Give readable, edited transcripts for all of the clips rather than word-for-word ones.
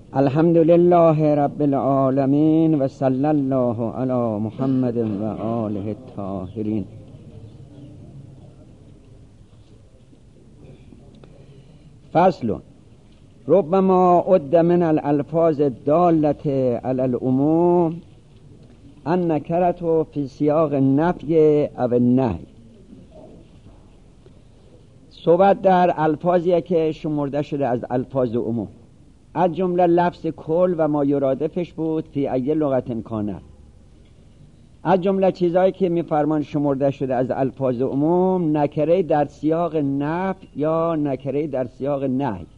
الحمد لله رب العالمین و صلی الله علی محمد و آله الطاهرین. فصل: ربما عد من الالفاظ الدالة علی العموم النکرة فی سیاق النفی او النهی. صحبت در الفاظی که شمرده شده از الفاظ عموم، از جمله لفظ کل و ما یرادفش بود فی ای لغت کانه. از جمله چیزهایی که میفرمان شمرده شده از الفاظ عموم نکره در سیاق نفی یا نکره در سیاق نهی.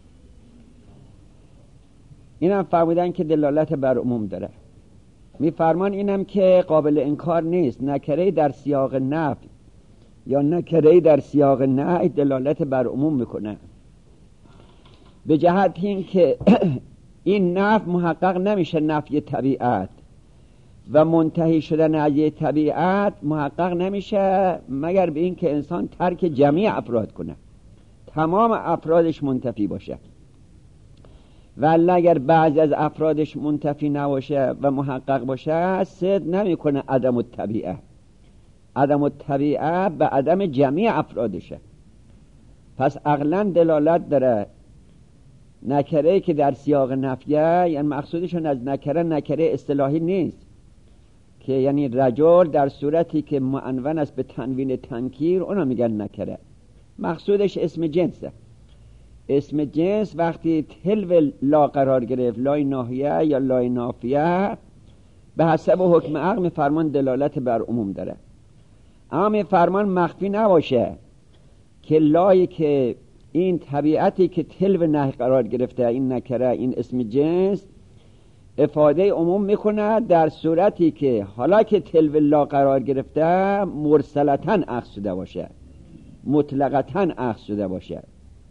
اینم فرمودن که دلالت بر عموم داره. میفرمان اینم که قابل انکار نیست، نکره در سیاق نفی یا نکره در سیاق نهی دلالت بر عموم میکنه، به جهت این که این نفی محقق نمیشه نفی طبیعت و منتهی شدن از طبیعت محقق نمیشه مگر به این که انسان ترک جمیع افراد کنه، تمام افرادش منتفی باشه. ولی اگر بعضی از افرادش منتفی نباشه و محقق باشه صدق نمیکنه عدم الطبیعه. عدم الطبیعه به عدم جمیع افرادشه. پس عقلاً دلالت داره نکره که در سیاق نفیه، یعنی مقصودشون از نکره اصطلاحی نیست که یعنی رجل در صورتی که معنون است به تنوین تنکیر اونا میگن نکره، مقصودش اسم جنسه. اسم جنس وقتی تلو لا قرار گرفت، لای ناهیه یا لای نافیه، به حسب حکم عقل فرمان دلالت بر عموم داره. اما فرمان مخفی نباشه که لایی که این طبیعتی که تلو نهی قرار گرفته، این نکره، این اسم جنس، افاده عموم میکنه در صورتی که حالا که تلو لا قرار گرفته مرسلتاً اخذ شده باشه، مطلقتاً اخذ شده باشه.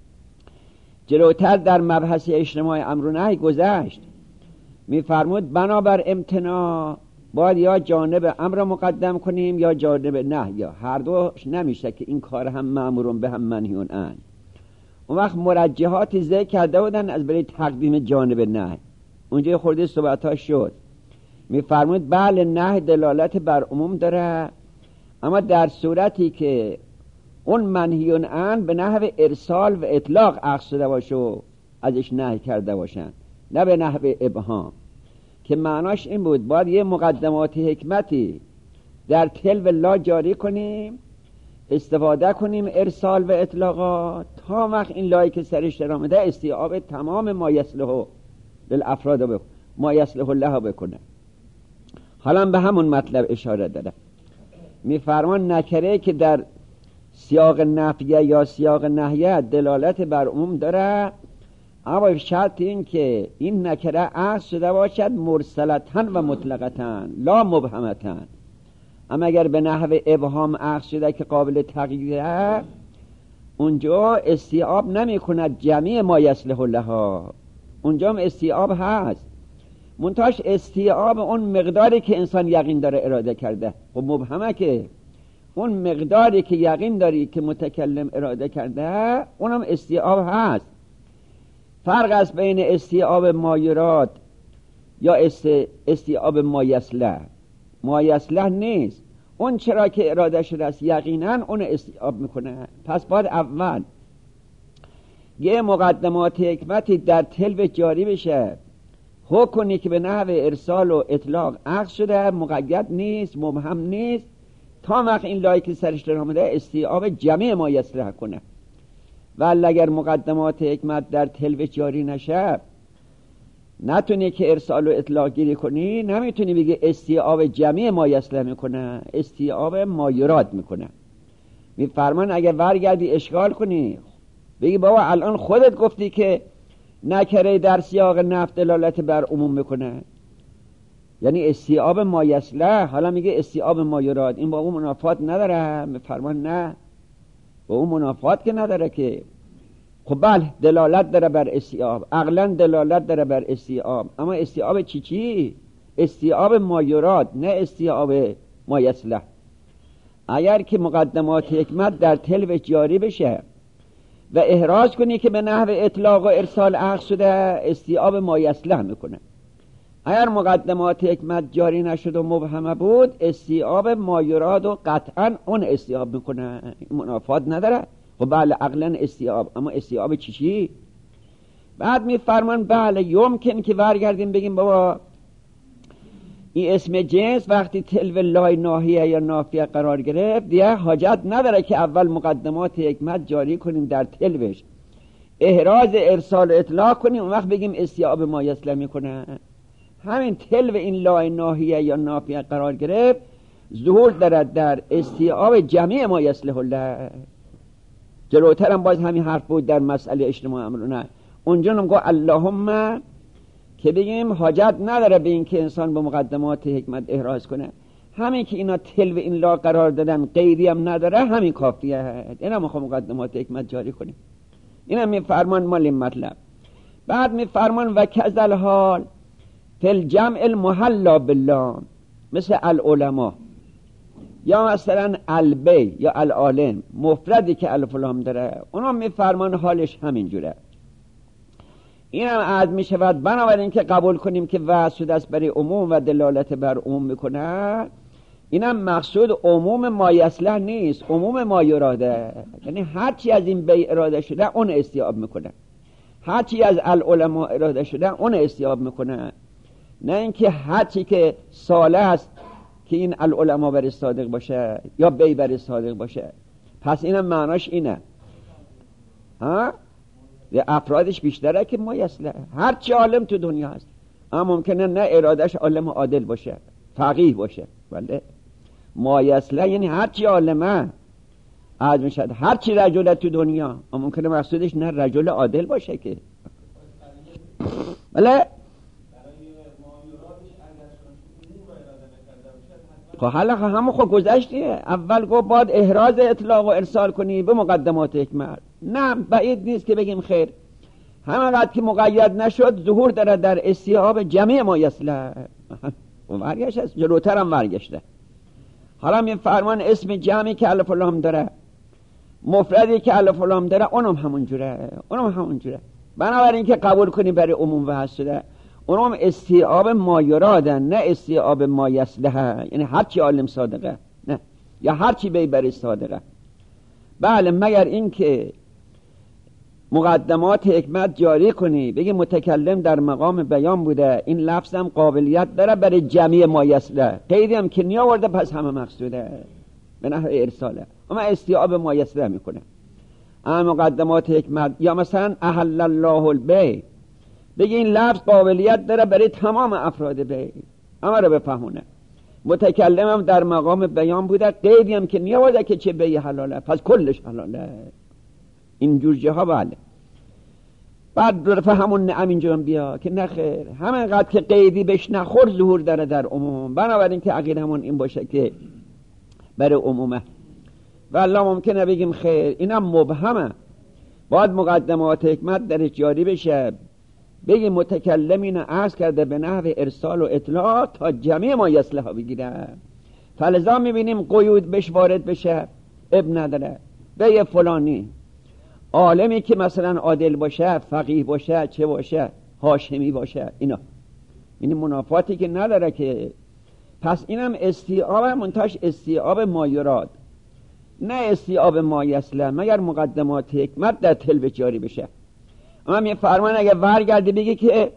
جلوتر در مبحث اجتماع امر و نهی گذشت، میفرمود بنابر امتناع باید یا جانب امر مقدم کنیم یا جانب نهی، یا هر دوش نمیشه که این کار هم مأمورون به هم منهیون عن. اون وقت مرجحات ذکر کرده بودن از برای تقدیم جانب نهی، اونجا خورده صحبت‌ها شد. میفرمود بله نهی دلالت بر عموم داره، اما در صورتی که اون منهیون عن به نحو ارسال و اطلاق اخذ شده باشه و ازش نهی کرده باشن، نه به نحو ابهام، که معناش این بود باید یه مقدمات حکمتی در تلو لا جاری کنیم، استفاده کنیم ارسال و اطلاقات، تا وقت این لایی که سرش در آمده استیعاب تمام ما یصلح للافراد ما یصلح له بکنه. حالا به همون مطلب اشاره داره. میفرمان نکره که در سیاق نفیه یا سیاق نهیه دلالت بر عموم داره، اما شرط این که این نکره اخذ شده باشد مرسلتاً و مطلقتاً لا مبهمتاً. اما اگر به نحو ابهام اخذ شده که قابل تغییره، اونجا استیعاب نمی کند جمیع ما یصلح لها، اونجا هم استیعاب هست، منتهاش استیعاب اون مقداری که انسان یقین داره اراده کرده. خب مبهمه که اون مقداری که یقین داری که متکلم اراده کرده اونم استیعاب هست. فرق است بین استیعاب ما یراد یا استیعاب ما یصلح. ما یصلح نیست، اون چرا که اراده شده است یقینا اون استیعاب میکنه. پس باید اول یه مقدمات حکمتی در تلو جاری بشه، حکمی که به نحو ارسال و اطلاق اخذ شده، مقید نیست، مبهم نیست، تا وقت این لایک سرش در آمده استیعاب جمعی ما یصلح کنه. ولی اگر مقدمات حکمت در تلو جاری نشه، نتونی که ارسال و اطلاق گیری کنی، نمیتونی بگی استیعاب جمعی ما یصلح میکنه، استیعاب ما یراد میکنه. میفرمان اگر برگردی اشکال کنی، بگی بابا الان خودت گفتی که نکره در سیاق نفی دلالت بر عموم میکنه، یعنی استیعاب ما یصلح، حالا میگه استیعاب ما یراد، این با اون منافات نداره. میفرمان نه، با اون منافات که نداره که. خب بله دلالت داره بر استیعاب، عقلا دلالت داره بر استیعاب، اما استیعاب چی؟ استیعاب ما یراد، نه استیعاب ما یصلح. اگر که مقدمات حکمت در تلو جاری بشه و احراز کنی که به نحو اطلاق و ارسال عقد شده استیعاب ما یصلح میکنه. اگر مقدمات حکمت جاری نشد و مبهمه بود استیعاب ما یراد و قطعا اون استیعاب میکنه، منافات نداره. خب بله عقلا استیعاب، اما استیعاب چی؟ بعد میفرمان بله یمکن که برگردیم بگیم بابا این اسم جنس وقتی تلو لای ناهیه یا نافیه قرار گرفت دیگه حاجت نداره که اول مقدمات حکمت جاری کنیم در تلوش، احراز ارسال اطلاق کنیم اون وقت بگیم استیعاب ما یصلح میکنه. همین تلو این لای ناهیه یا نافیه قرار گرفت ظهور دارد در استیعاب جمعی ما یصلح الله. جلوتر هم باز همین حرف بود در مسئله اجتماع امرونه، اونجا هم گفت اللهم که بگیم حاجت نداره به این که انسان به مقدمات حکمت احراز کنه، همین که اینا تلو این لا قرار دادن قیدی هم نداره همین کافیه، اینا ما مقدمات حکمت جاری کنیم. اینا میفرمان مال این مطلب. بعد میفرمان و کذل حال فی الجمع المحلا بالله مثل العلماء یا مثلا البی یا العالم مفردی که الف و لام داره، اونا میفرمان حالش همین جوره. این هم عد می شود بنابراین که قبول کنیم که واسطه است برای عموم و دلالت بر عموم میکنه. این هم مقصود عموم ما یصلح نیست، عموم ما یراده، یعنی هرچی از این بی اراده شده اون استیعاب میکنه، هرچی از العلماء اراده شده اون استیعاب میکنه، نه اینکه هرچی که صالح است که این العلماء بر صادق باشه یا بی بر صادق باشه. پس اینم معناش اینه ها، افرادش بیشتره که ما یصلح، هرچی عالم تو دنیا هست اما ممکنه نه ارادش عالم عادل باشه فقیه باشه، بله ما یصلح یعنی هرچی عالمه عاد میشد، هرچی رجل تو دنیا اما ممکنه مقصودش نه رجل عادل باشه که بله. خب حالا همون خود گذشتیه، اول گفت باید احراز اطلاق و ارسال کنی به مقدمات حکمت، نه بعید نیست که بگیم خیر همانقدر که مقید نشد ظهور داره در استیعاب جمعی ما یصلح. و برگشت است جلوتر هم برگشته. حالا می فرمان اسم جمعی که الف و لام داره مفردی که الف و لام داره اونم همون جوره، بنابراین که قبول کنی برای عموم و شده اونم استیعاب ما یرادن نه استیعاب ما یصلح، یعنی هرچی عالم صادقه نه یا هرچی بی بر صادقه. بله مگر این که مقدمات حکمت جاری کنی بگی متکلم در مقام بیان بوده، این لفظ هم قابلیت داره برای جمعی ما یصلح، قیدی هم که نیاورده پس همه مقصوده به نحو ارساله، اما استیعاب ما یصلح میکنه. اما مقدمات حکمت یا مثلا احل الله البیع بگی این لفظ قابلیت داره برای تمام افراد بیع، اما رو بفهمونه متکلم هم در مقام بیان بوده، قیدی هم که نیاورده که چه بیع حلاله پس کلش حلاله، اینجور جاها. بله بعد رفع همون نعم اینجا هم بیا که نخیر همینقدر که قیدی بهش نخور ظهور داره در عموم، بنابراین که عقیده همون این باشه که برای عمومه. والله ممکنه بگیم خیر اینم مبهمه، باید مقدمات حکمت درش جاری بشه، بگیم متکلم اینو عرض کرده به نحو ارسال و اطلاع تا جمعی ما یصلح بگیره، فلذا میبینیم قیود بهش وارد بشه اب نداره. به فلانی عالمی که مثلا عادل باشه فقیه باشه چه باشه هاشمی باشه اینا، این منافاتی که نداره که. پس اینم استیعاب منتاش استیعاب ما یراد نه استیعاب ما یصلح مگر مقدمات حکمت در تلو جاری بشه. اما می فرمان اگر برگردی بگی که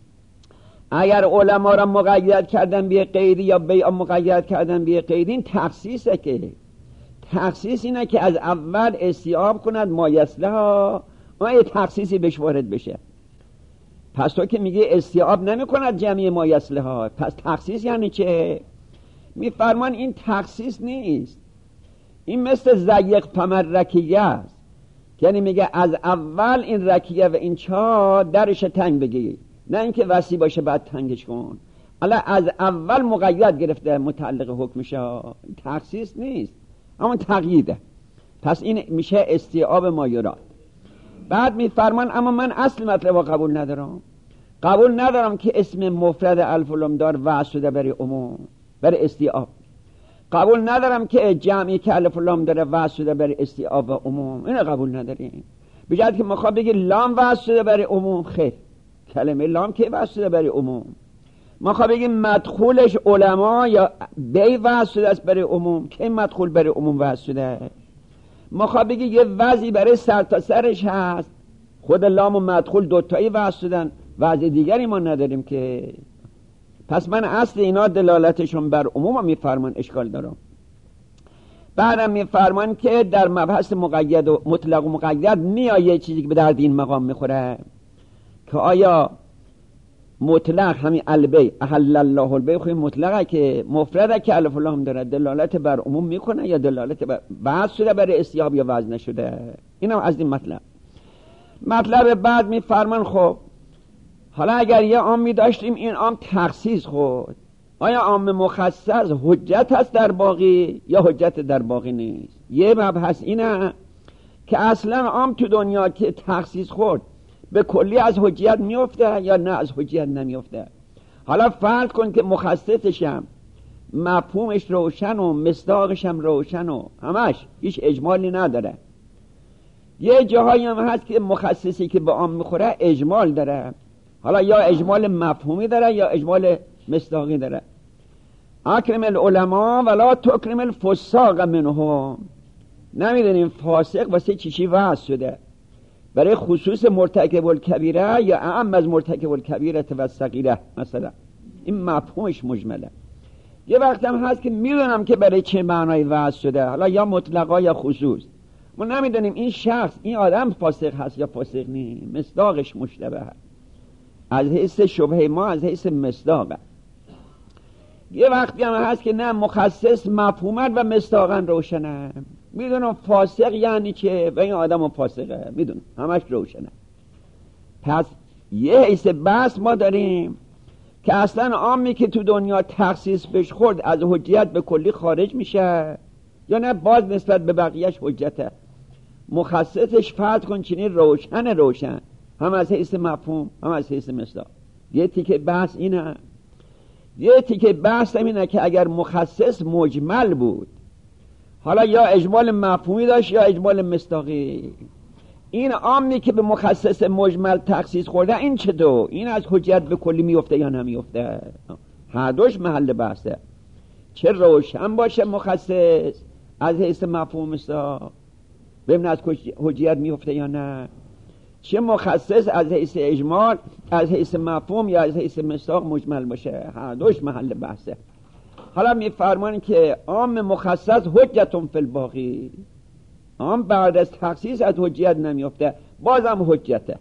اگر علما را مقید کردن به قیدی یا بیع مقید کردن به قیدی، این تخصیصه که تخصیص اینه که از اول استیعاب کند ما یصلح اما یه تخصیصی بهش وارد بشه. پس تو که میگه استیعاب نمی کند جمعی ما یصلح، پس تخصیص یعنی چه؟ می فرمان این تخصیص نیست، این مثل ضیق فمر رکیه است، یعنی میگه از اول این رکیه و این چا درش تنگ بگی، نه اینکه وسیع باشه بعد تنگش کن. الا از اول مقید گرفته متعلق حکمشه، تخصیص نیست اما تقییده. پس این میشه استیعاب ما یراد. بعد میفرمان اما من اصل مطلب قبول ندارم که اسم مفرد الف و لام دار وضع شده برای عموم برای استیعاب، قبول ندارم که جمعی که الف و لام داره وضع شده برای استیعاب و عموم، اینو قبول نداریم. بجد که میخواد بگه لام وصل شده برای عموم، خیر، کلمه لام که وصل شده برای عموم. میخواد بگه مدخولش علما یا بی وصل شده است برای عموم، که مدخول برای عموم وصل شده. میخواد بگه یه وضعی برای سر تا سرش هست، خود لام و مدخول دوتایی وصل شدن، وضع دیگری ما نداریم که. پس من اصل اینا دلالتشون بر عموم میفرمان، اشکال دارم. بعدم میفرمان که در مبحث مقید و مطلق و مقید میاد یه چیزی که به درد این مقام میخوره، که آیا مطلق همین البی احل الله البی خود مطلقه که مفرده که الف و لام داره، دلالت بر عموم میکنه یا دلالت بر وضع شده برای استیاب یا وضع نشده؟ اینم از این مطلب بعد میفرمان خب حالا اگر یه عامی داشتیم، این عام تخصیص خود، آیا عام مخصص حجت هست در باقی یا حجت در باقی نیست؟ یه مبحث اینه که اصلا عام تو دنیا که تخصیص خورد به کلی از حجیت میفته یا نه از حجیت نمیفته. حالا فرض کن که مخصصشم مفهومش روشن و مصداقش هم روشن و همش هیچ اجمالی نداره. یه جاهایی هم هست که مخصصی که به عام میخوره اجمال داره، حالا یا اجمال مفهومی داره یا اجمال مصداقی داره. اکرم العلماء ولا تکرم الفساق منهم. نمیدونیم فاسق واسه چی واسه شده، برای خصوص مرتکب الکبیره یا اعم از مرتکب الکبیره و الصغیره مثلا، این مفهومش مجمله. یه وقت هم هست که میدونم که برای چه معنای واسه شده، حالا یا مطلقا یا خصوص. ما نمیدونیم این شخص این آدم فاسق هست یا فاسق نیست، مصداقش مشتبه هست. از حیث شبهه ما از حیث مصداقه. یه وقتی هم هست که نه مخصص مفهومت و مصداقا روشنه، میدونم فاسق یعنی چه و این آدم فاسقه، میدونم همش روشنه. پس یه حیث بحث ما داریم که اصلا عامی که تو دنیا تخصیص بهش خورد از حجیت به کلی خارج میشه یا نه باز نسبت به بقیهش حجته. مخصصش فرض کن چنین روشن هم از حیث مفهوم هم از حیث مصداق. یه تیکه بحث اینه. یه تیکه بحث اینه که اگر مخصص مجمل بود، حالا یا اجمال مفهومی داشت یا اجمال مصداقی، این عامی که به مخصص مجمل تخصیص خورده این چطور؟ این از حجت به کلی میفته یا نمیفته؟ هر دوش محل بحثه. چه روشن باشه مخصص از حیث مفهوم مصداق ببین از حجت میفته یا نه، چه مخصص از حیث اجمال از حیث مفهوم یا از حیث مصداق مجمل باشه، هر دوش محل بحثه. حالا میفرمان که عام مخصص حجتون فی الباقی، عام بعد از تخصیص از حجیت نمیفته، بازم حجته.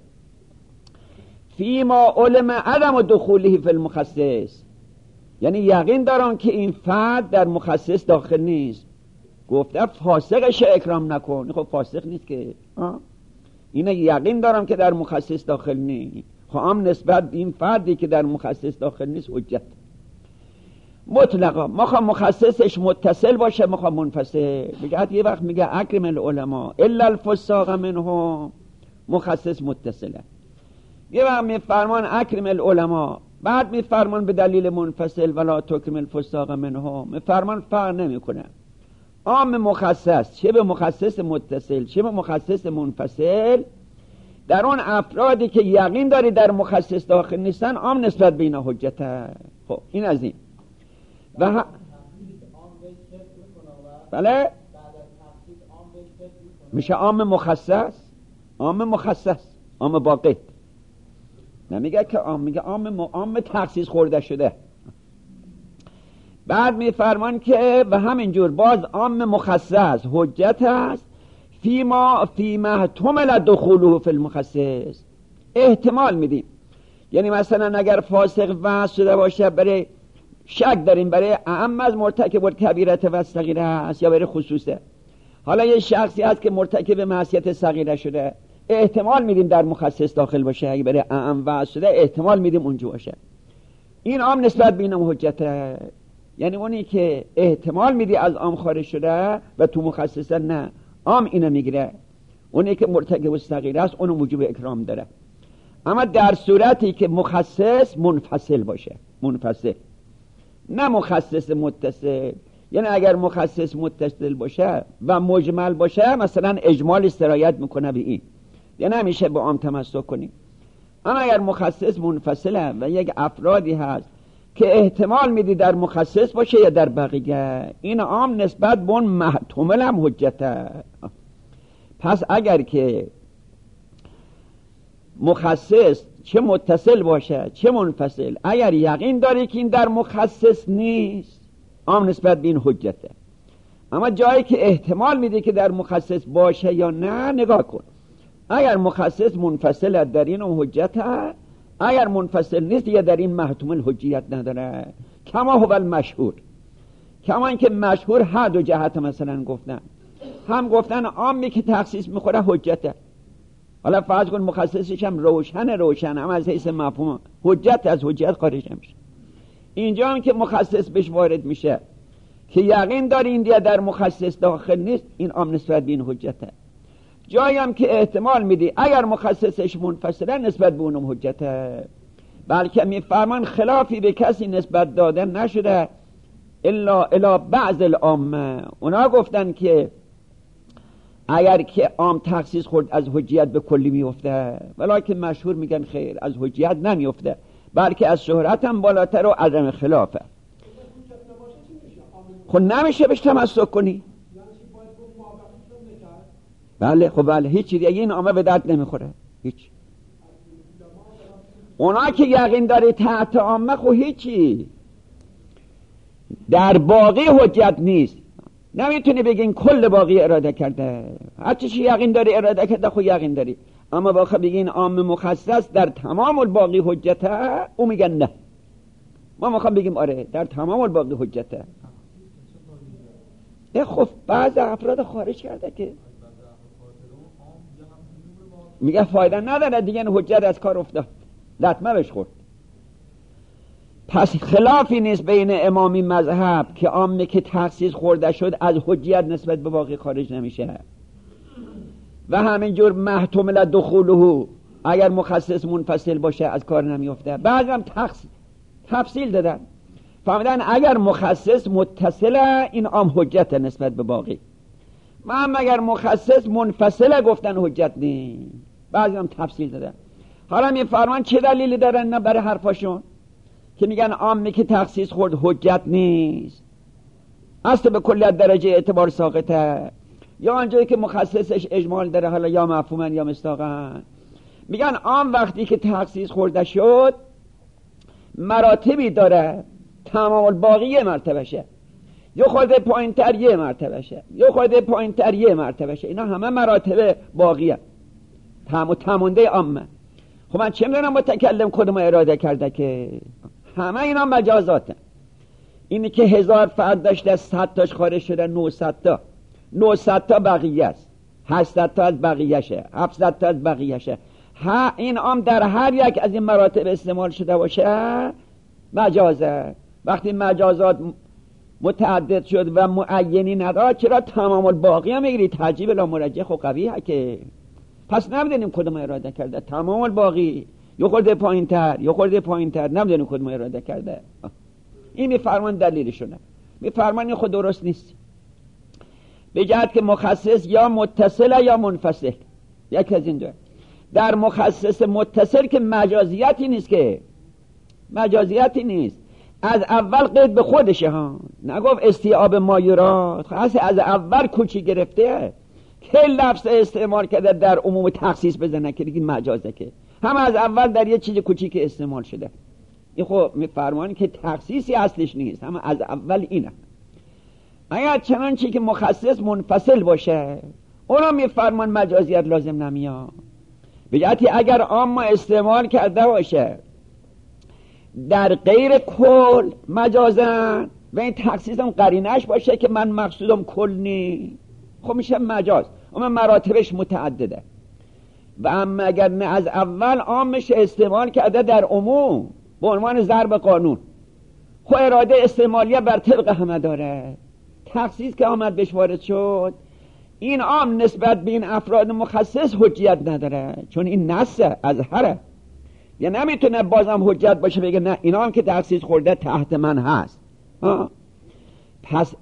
فی ما علم عدم دخوله فی المخصص، یعنی یقین دارم که این فرد در مخصص داخل نیست. گفته فاسقش اکرام نکن، خب فاسق نیست که اینه یقین دارم که در مخصص داخل نیست. خب عام نسبت این فردی که در مخصص داخل نیست حجت مطلقا. مخواه مخصصش متصل باشه مخواه منفصل. بجهت یه وقت میگه اکرم العلماء الا الفساق منهم، مخصص متصله. یه وقت میفرمان اکرم العلماء، بعد میفرمان به دلیل منفصل ولا تکرم الفساق منهم، میفرمان فرق نمیکنه عام مخصص چه به مخصص متصل چه به مخصص منفصل. در اون افرادی که یقین داری در مخصص داخل نیستن عام نسبت به اینا حجته. خب این از این و بله میشه عام مخصص، عام مخصص، عام باقی. نمیگه که عام، میگه عام تخصیص خورده شده. بعد میفرمان که و همینجور باز عام مخصص حجت است فیما احتمل دخوله فی المخصص. احتمال میدیم، یعنی مثلا اگر فاسق وصل شده باشه برای شک داریم برای اعم از مرتکب الکبیره و الصغیره است یا برای خصوصه. حالا یه شخصی هست که مرتکب معصیت صغیره شده، احتمال میدیم در مخصص داخل باشه، اگه برای اعم وصل شده احتمال میدیم اونجا باشه. این عام نسبت به اینم حجته. یعنی اونی که احتمال میدی از عام خارج شده و تو مخصصه نه، عام اینو میگیره. اونی که مرتکب الصغیره است اونو وجوب اکرام داره. اما در صورتی که مخصص منفصل باشه، منفصل نه مخصص متصل، یعنی اگر مخصص متصل باشه و مجمل باشه مثلا اجمال استرایت میکنه به این، یا نمیشه با عام تمسک کنیم. اما اگر مخصص منفصله و یک افرادی هست که احتمال میدی در مخصص باشه یا در بقیه، این عام نسبت به اون محتمل هم حجته. پس اگر که مخصص چه متصل باشه چه منفصل، اگر یقین داری که این در مخصص نیست، عام نسبت به این حجته. اما جایی که احتمال میده که در مخصص باشه یا نه، نگاه کن. اگر مخصص منفصل در این حجته، اگر منفصل نیست یا در این محتمل حجیت نداره. کما هو المشهور، کما اینکه مشهور هر دو جهت مثلا گفتن، هم گفتن عامی که تخصیص میخوره حجته، حالا فرض کن مخصصش هم روشن هم از حیث مفهوم حجت از حجت خارج نمیشه. اینجا هم که مخصص بهش وارد میشه که یقین داری این دیگه در مخصص داخل نیست، این عام نسبت به این حجته. جایی هم که احتمال میدی اگر مخصصش منفصله، نسبت به اونم حجته. بلکه میفرمان خلافی به کسی نسبت داده نشده الا الی بعض العامه. اونا گفتن که اگر که عام تخصیص خورد از حجیت به کلی میفته، ولیکن مشهور میگن خیر، از حجیت نمیفته، بلکه از شهرت هم بالاتر و عدم خلافه. خب نمیشه بهش تمسک کنی. بله خب بله، هیچی دیگه این عامه به درد نمیخوره هیچ. اونا که یقین داره تحت عامه، خب هیچی در باقی حجت نیست. نمیتونی بگین کل باقی اراده کرده، هرچی چی یقین داری اراده کرده خب یقین داری. اما واقعا بگین عام مخصص در تمام الباقی حجته، او میگن نه. ما میخوام بگیم آره در تمام الباقی حجته. خب بعض افراد خارج کرده که میگه فایده نداره دیگه، حجت از کار افتاد، لطمه بهش خورد. پس خلافی نیست بین امامی مذهب که عامی که تخصیص خورده شد از حجیت نسبت به باقی خارج نمیشه، و همینجور محتمل دخوله اگر مخصص منفصل باشه از کار نمیفته. بعضی هم تفصیل دادن، فهمیدن اگر مخصص متصله این عام حجت نسبت به باقی، هم اگر مخصص منفصله گفتن حجت نیست. بعضی هم تفصیل دادن. حالا میفرمان چه دلیلی دارن نه برای حرفاشون که میگن عامی که تخصیص خورد حجت نیست، اصل به کلیت درجه اعتبار ساقطه، یا آنجایی که مخصصش اجمال داره، حالا یا مفهومن یا مصداقن. میگن عام وقتی که تخصیص خورده شد مراتبی داره، تمام الباقی یه مرتبه شه، یا خورده پایین تر یه مرتبه شه، یا خورده پایین تر یه مرتبه شه. اینا همه مراتب باقیه، تمونده عامه. خب من چه میدونم متکلم کدوم اراده کرده که همه اینا مجازاته. اینی که 1000 فرد داشته 100 تاش خارج شده، 900 تا بقیه است، 800 تا از بقیه شه، 700 تا از بقیه شه. این عام در هر یک از این مراتب استعمال شده باشه مجازه. وقتی مجازات متعدد شد و معینی نداد، چرا تمام الباقی هم میگیری؟ تعجیب لا مرجح و قویه که پس نمیدونیم کدوم اراده کرده. تمام الباقی یه خورده پایین تر، یه خورده پایین تر، نمیدونیم کدوم اراده کرده. این میفرمان دلیلشونه. میفرمان این خود درست نیست، به جهت که مخصص یا متصل یا منفصل، یک از این دو. در مخصص متصل که مجازیتی نیست، که مجازیتی نیست، از اول قید به خودشه ها، نگفت استیعاب مایورات، خاص از اول کوچی گرفته که لفظ استعمال کرده در عموم تخصیص بزنه که دیگه مجازه، که هم از اول در یه چیز کوچیک استعمال شده. این خب میفرمانی که تخصیصی اصلش نیست، هم از اول اینه. اگر چنانچه که مخصص منفصل باشه، اونا میفرمان مجازیت لازم نمیاد. به جهتی اگر عام استعمال کرده باشه در غیر کل مجازن و این تخصیص هم قرینش باشه که من مقصودم کل نی، خب میشه مجاز. اما مراتبش متعدده. و اما اگر نه از اول عامش استعمال کرده در عموم به عنوان ضرب قانون، خب اراده استعمالیه بر طبق همه داره. تخصیص که آمد بهش وارد شد، این عام نسبت به این افراد مخصص حجیت نداره، چون این نصه از هره، یا نمیتونه بازم حجت باشه بگه نه اینا هم که تخصیص خورده تحت من هست. پس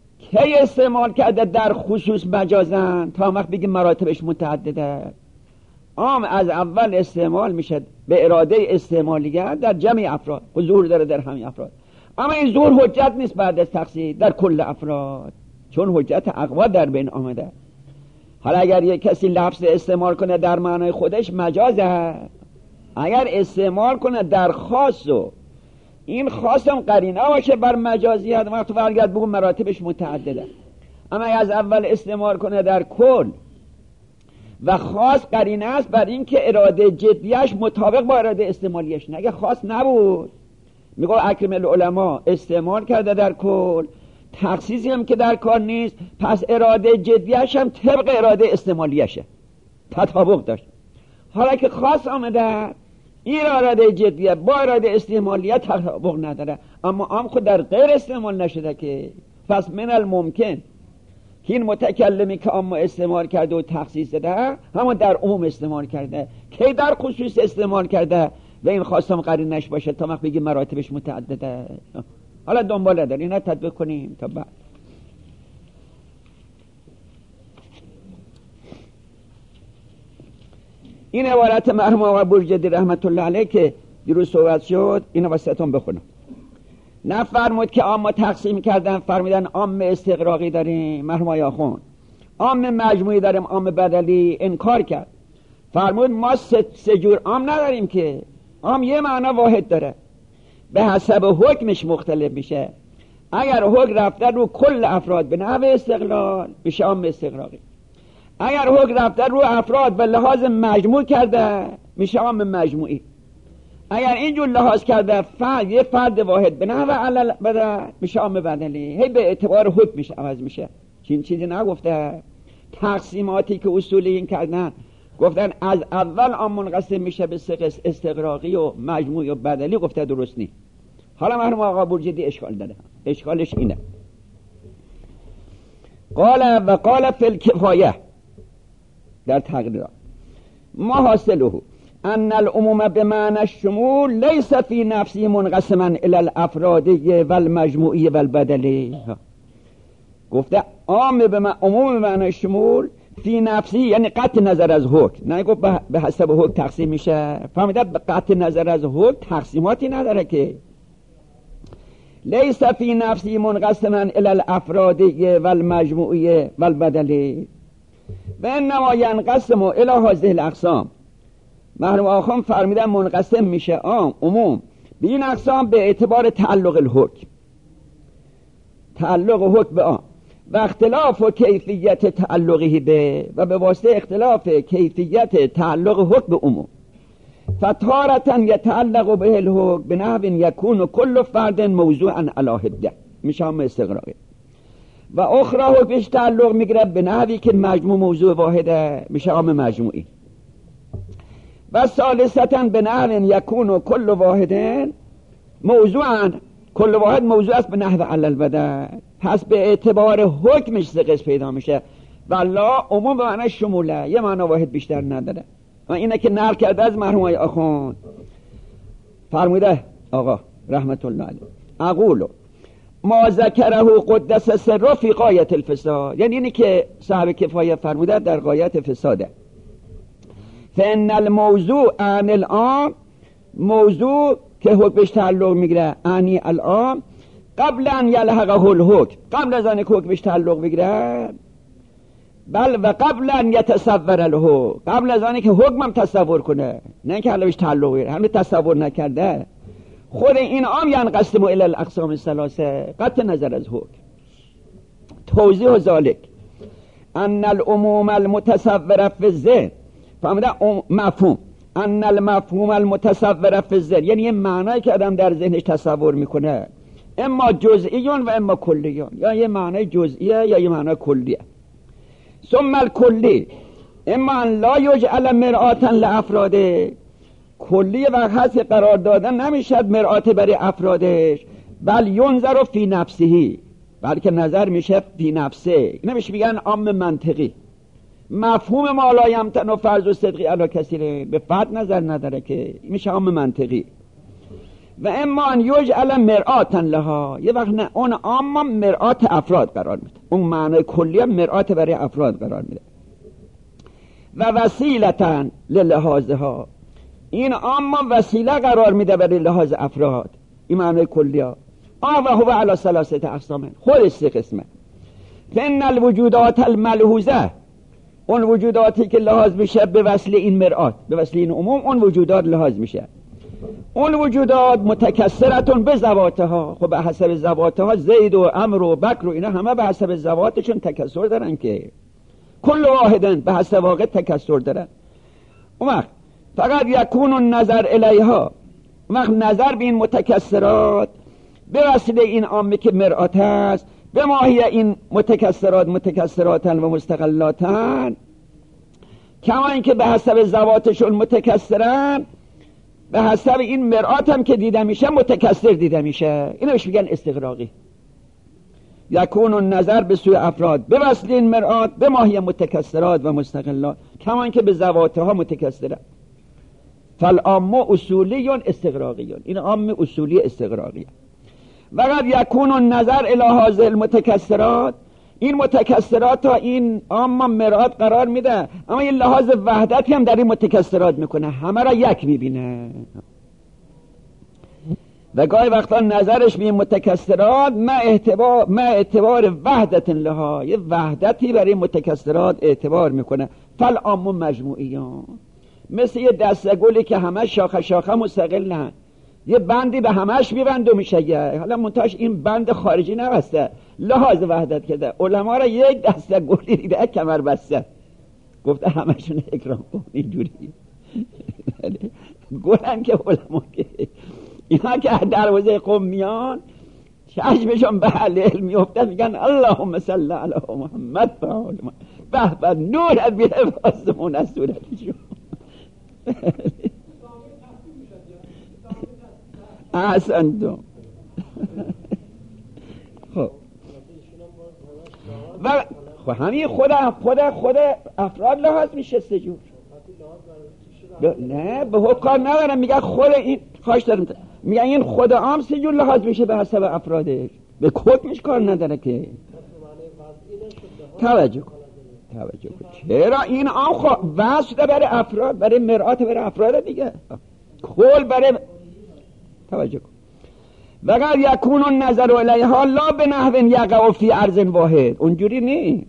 کی استعمال کرده در خصوص مجازن تا وقت بگیم مراتبش متعدده. عام از اول استعمال میشه به اراده استعمالیه در جمع افراد، حضور داره در همین افراد، اما این ظهور حجت نیست بعد از تخصیص در کل افراد، چون حجت اقوا در بین آمده. حالا اگر یک کسی لفظ استعمال کنه در معنای خودش مجازه، اگر استعمال کنه در خاص و این خاص هم قرینه باشه بر مجازیت، وقت فرگرد بگو مراتبش متعدده. اما از اول استعمال کنه در کل و خاص قرینه است بر این که اراده جدیش مطابق با اراده استعمالیش، نه اگه خاص نبود میگو اکرم العلماء استعمال کرده در کل، تخصیصی هم که در کار نیست، پس اراده جدیش هم طبق اراده استعمالیشه تطابق داشت. حالا که خاص آمده این اراده جدیه با اراده استعمالیه تطابق نداره، اما عام خود در غیر استعمال نشده که. پس من الممکن که این متکلمی که عام استعمال کرده و تخصیص داده همون در عموم استعمال کرده، که در خصوص استعمال کرده و این خواستم قرینش باشه تا وقت بگی مراتبش متعدده. حالا دنبال دار اینا تطبیق کنیم تا بعد. این عبارت مرحوم آقا بورجدی رحمت الله علیه که دیروز صحبت شد اینو واسهتون بخونم. نفرمود که عام تقسیم کردن، فرمیدن عام استغراقی داریم مرحوم آقا خون، عام مجموعی داریم، عام بدلی. انکار کرد، فرمود ما سه جور عام نداریم که، عام یه معنا واحد داره، به حسب حکمش مختلف میشه. اگر حکم رفته رو کل افراد به نحو استقلال میشه عام استغراقی، اگر حکم رفته رو افراد به لحاظ مجموع کرده میشه عام مجموعی. اگر اینجور لحاظ کرده یه فرد واحد به نحو علل بده میشه عام بدلی. هی به اعتبار حکم میشه عوض میشه. چیزی نگفته. تقسیماتی که اصولیین کردن گفتن از اول عام منقسم میشه به سه قسم، استغراقی و مجموعی و بدلی، گفته درست نیست. حالا مرحوم آقا بورجدی اشکال داره. اشکالش اینه، قال فی الکفایه در تقریر ما حاصله ان العموم بمعنى الشمول ليس في نفسه منقسما الى الافرادی و المجموعی و البدلی. گفته عام عموم به معنی شمول فی نفسی یعنی قطع نظر از حکم، نه گفت به حسب حکم تقسیم میشه. فهمیده قطع نظر از حکم تقسیماتی نداره که. لیس فی نفسی منقسما الی الافرادی و المجموعی و البدلی و انما ینقسم الی هذه الاقسام. مرحوم آخوان فرمیدن منقسم میشه عموم به این اقسام به اعتبار تعلق الحکم، تعلق حکم به و اختلاف و کیفیت تعلقی به و به واسطه اختلاف کیفیت تعلق حکم به عموم. فتارتا یتعلق به الحکم به نحو یکون کل فرد موضوعا علی حده میشه عام استغراقی، و اخرى حکمش تعلق میگیره به نحوی که مجموع موضوع واحده میشه عام مجموعی، و ثالثتا به نحو یکون کل واحد موضوعا، کل واحد موضوع است به نحو علی البدل. پس به اعتبار حکمش سه قسم پیدا میشه. والله عموم به معنی شموله، یه معنی واحد بیشتر نداره. و اینه که نقل کرده از مرحوم آخوند. فرموده آقا رحمت الله علیه اقولو ما ذکره قدس سره فی غایت الفساد، یعنی اینی که صاحب کفایه فرموده در غایت فساده. فان الموضوع عن العام، موضوع که حکمش تعلق میگیره انی العام قبل ان یلحقه الحکم، قبل از آن که حکمش تعلق بگیره، بل و قبل ان یتصور له، قبل از آن که حکمم تصور کنه، نه که حالش تعلق بگیره، همین تصور نکرده. خود این عام ینقسم الی الاقسام الثلاثه قطع نظر از حکم. توضیح ذلک ان العموم المتصور فی الذهن، فهمیده مفهوم ان المفهوم المتصور فی الذهن یعنی یه معنایی که آدم در ذهنش تصور میکنه، اما جزئیون و اما کلیون، یا یه معنی جزئیه یا یه معنی کلیه. ثم الکلی اما ان لا یجعل مرآتا لافراده، کلی و هست قرار دادن نمیشد مرآت برای افرادش، بل ینظر فی نفسه، بلکه نظر میشه فی نفسه. نمیشه میگن عام منطقی، مفهوم ما لا یمتن فرض و صدقی علی کثیر، به فرد نظر نداره که میشه عام منطقی. و اما ان یجعل مرآتا لها، یه وقت نه اون عام مرآت افراد قرار میده، اون معنی کلی مرآت برای افراد قرار میده. و وسیلتن للحاظها. این اما وسیله قرار میده برای لحاظ افراد. این معنی کلی ها. و هو علی ثلاثه اقسام، خودش 3 قسمه. فان الوجودات الملحوظه، اون وجوداتی که لحاظ میشه به وسیله این مرآت، به وسیله این عموم، اون وجودات لحاظ میشه. اون وجودات متکثرتون به ذواتها. خب به حسب ذواتها زید و عمرو و بکر و اینا همه به حسب ذواتشون تکثر دارن که کل واحدن به حسب واقع تکثر دارن. اون وقت فقط یکون النظر الیها، اون وقت نظر به این متکثرات به وسیله این عامه که مرآت هست، به ماهی این متکثراتن و مستقلاتن، کما اینکه به حسب ذواتشون متکثرن، به حسب این مرآت هم که دیده میشه متکثر دیده میشه. اینو بهش میگن استغراقی. یکون النظر به سوی افراد به وسیله این مرآت به ماهی متکثرات و مستقلات، کما اینکه به ذواتها متکثرن. فالعام اصولی استغراقی، این عام اصولی استغراقی. وقد یکون النظر الی هذه المتکثرات، این متکثرات تا این عام مرآت قرار میده، اما این لحاظ وحدتی هم در این متکثرات میکنه، همه را یک میبینه. و گاهی وقتا نظرش به این متکثرات ما اعتبار وحدت لها، یه وحدتی برای متکثرات اعتبار میکنه. فالعام مجموعیان، مثل یه دسته گلی که همه شاخه شاخه مستقل نه، یه بندی به همش میبند و میشه. حالا منتاش این بند خارجی نبسته، لحاظ وحدت کرده. علما را یک دسته گلی دیده کمر بسته، گفته همشون اکرام کن. اینجوری گلن که علما که اینا که دروازه قوم میان چشمشون به اهل علم میفته، میگن اللهم صل علی محمد به به نور بیه واسمون از صورتشون. احسنتم. خب و همین خود افراد لحاظ میشه 3 جور. نه به حکم کار ندارم، میگه خود این خواهش دارم، میگه این خود عام 3 جور لحاظ میشه به حسب افرادش، به حکمش کار نداره که. توجه کن چرا این عام واسه برای افراد، برای مرآت برای افراد دیگه، کل برای. توجه کن. وقد یکون النظر الیها لا بنحو یقع فی ارض واحد، اونجوری نی،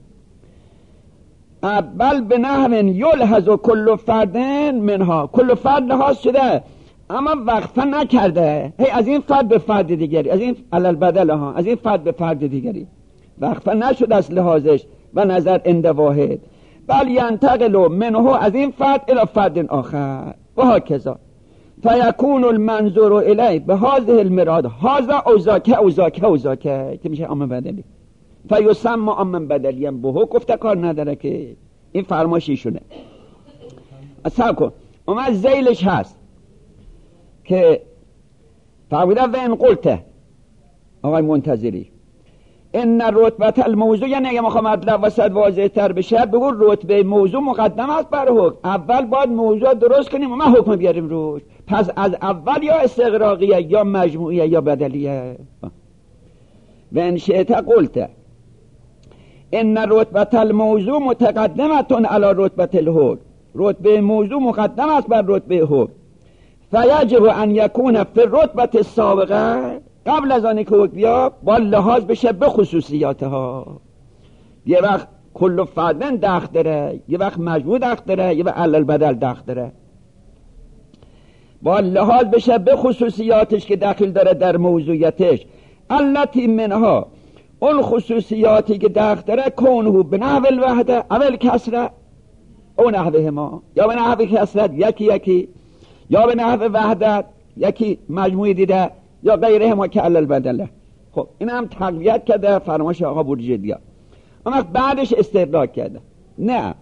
بل بنحو یلحظ کل فرد منها، کل فرد لحاظ شده اما وقفه نکرده، هی از این فرد به فرد دیگری، از این علل بدل ها، از این فرد به فرد دیگری وقفه نشده از لحاظش و نظر عند واحد، بل ینتقل منه از این فرد الی فرد آخر و هکذا. فیکون المنظور الیه به هذه المراد هذا اوزاکه که میشه عام بدلی، فیسمى عاما بدلی، هم به گفته کار نداره که این فرمایشیشونه. اصلا کن اومد زیلش هست که فاویده و این قلته آقای منتظری ان رتبه الموضوع، یعنی اگه میخوام مطلب وسط واضح تر بشه بگو رتبه موضوع مقدم است بر حکم، اول باید موضوع درست کنیم و ما حکم بیاریم روش. پس از اول یا استغراقیه یا مجموعیه یا بدلیه. و ان شئت قلت ان رتبه الموضوع متقدمه علی رتبه الحکم، رتبه موضوع مقدم است بر رتبه حکم. فیجب ان یکون فی الرتبه السابقه، قبل از آنی که حکم بیا با لحاظ بشه به خصوصیاتها. یه وقت کل فردن دخل داره، یه وقت مجموع دخل داره، یه وقت علل بدل دخل داره، با لحاظ بشه به خصوصیاتش که داخل داره در موضوعیتش. التی منها، اون خصوصیاتی که داخل داره کونه به نحو الوحده اول کسره او نحوه ما، یا به نحو کسرت یکی یا به نحو وحدت یکی مجموعی دیده، یا غیره ما که علل بدله. خب این هم تقویت کرده فرمایش آقا بورجردیا. اما بعدش استدلال کرده نه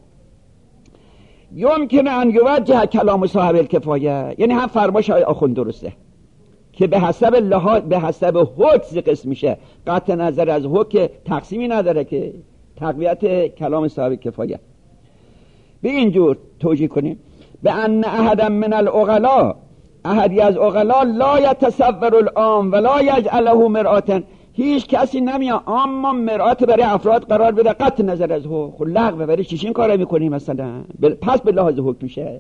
یمکن ان یوجه کلام صاحب الکفایه، یعنی هم فرمایش آخوند درسته که به حسب لحاظ به حسب حکم قسم میشه، قطع نظر از حکم تقسیمی نداره که تقویت کلام صاحب کفایه. به اینجور توجیه کنیم به ان احد من العقلاء، احدی از عقلا لا یتصور العام ولا یجعله مرآتا، هیچ کسی نمیاد اما مرآت برای افراد قرار بده قطع نظر از حکم. خب لغوه، برای چیش این کارو میکنی مثلا؟ پس به لحاظ حکم میشه.